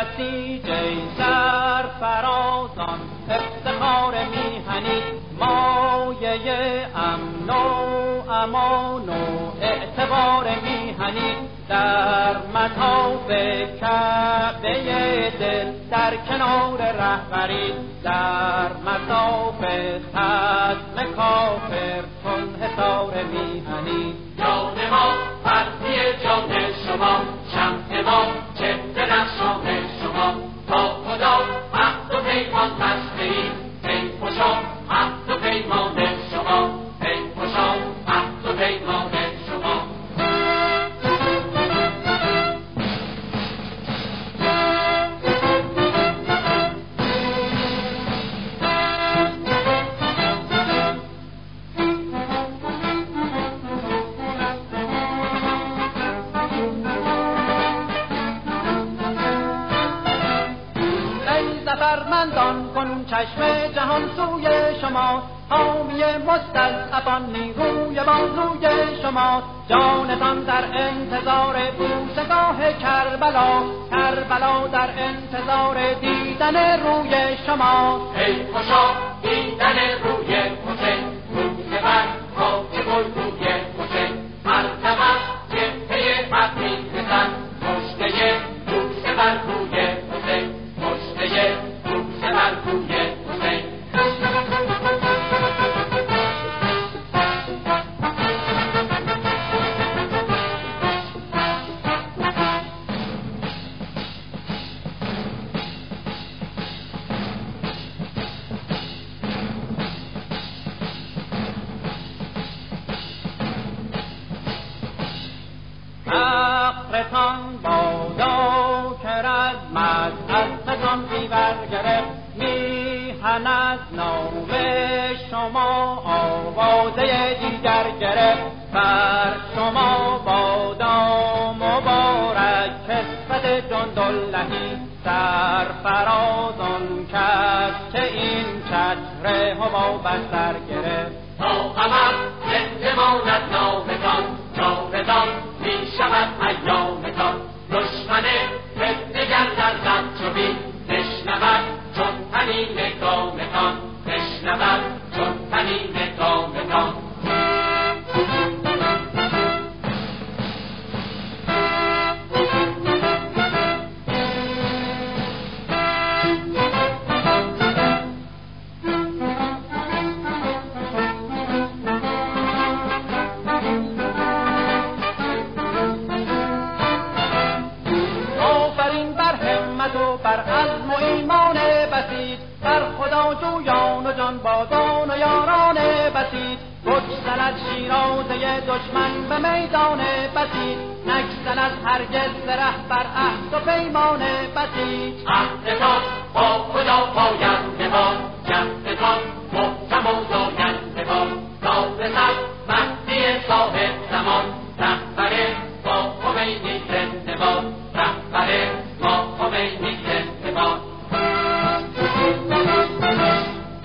بسیج سرفرازان افتخار میهنی مایه امن و امان و اعتبار میهنی در مطاف کعبه دل در کنار رهبری در مطاف ختم کافر چون حصار میهنی جان ما فرضی جان شما شمع ما چهره نقشان شما تا خدا عهد و پیمان بسته‌ایم ای خوشا عهد و پیمان شما ای خوشا عهد و پیمان شما فرمندان کنون چشم جهان سوی شما حامی مستضعفان نیروی بازوی شما جانتان در انتظار بوسگاه کربلا کربلا در انتظار دیدن روی شما ای خوشا دیدن روی حسین روی بر خاک روی حسین مرتبت جبهه حق می‌رسد مژده بوسه بر روی حسین مژده بوسه بر روی حسین فقرتان بادا که رزمت از نتان زیور گرفت میهن از نام شما آوازه دیگر گرفت بر شما بادا مبارک کسوت جنداللهی سرفرازان کس که این چتر هوا بر سر گرفت تا ابد زنده ماند نامتان جاودان می شود ایامتان دشمن فتنه گردد زد چو بید نشنود چون طنین گامتان نشنود چون طنین گامتان بر عزم و ایمان بسیط بر خدا جویان و جان بازان و یاران بسیط بگسلد شیرازه دشمن به میدان بسیط نگسلد هرگز ره بر عهد و پیمان بسیط عهد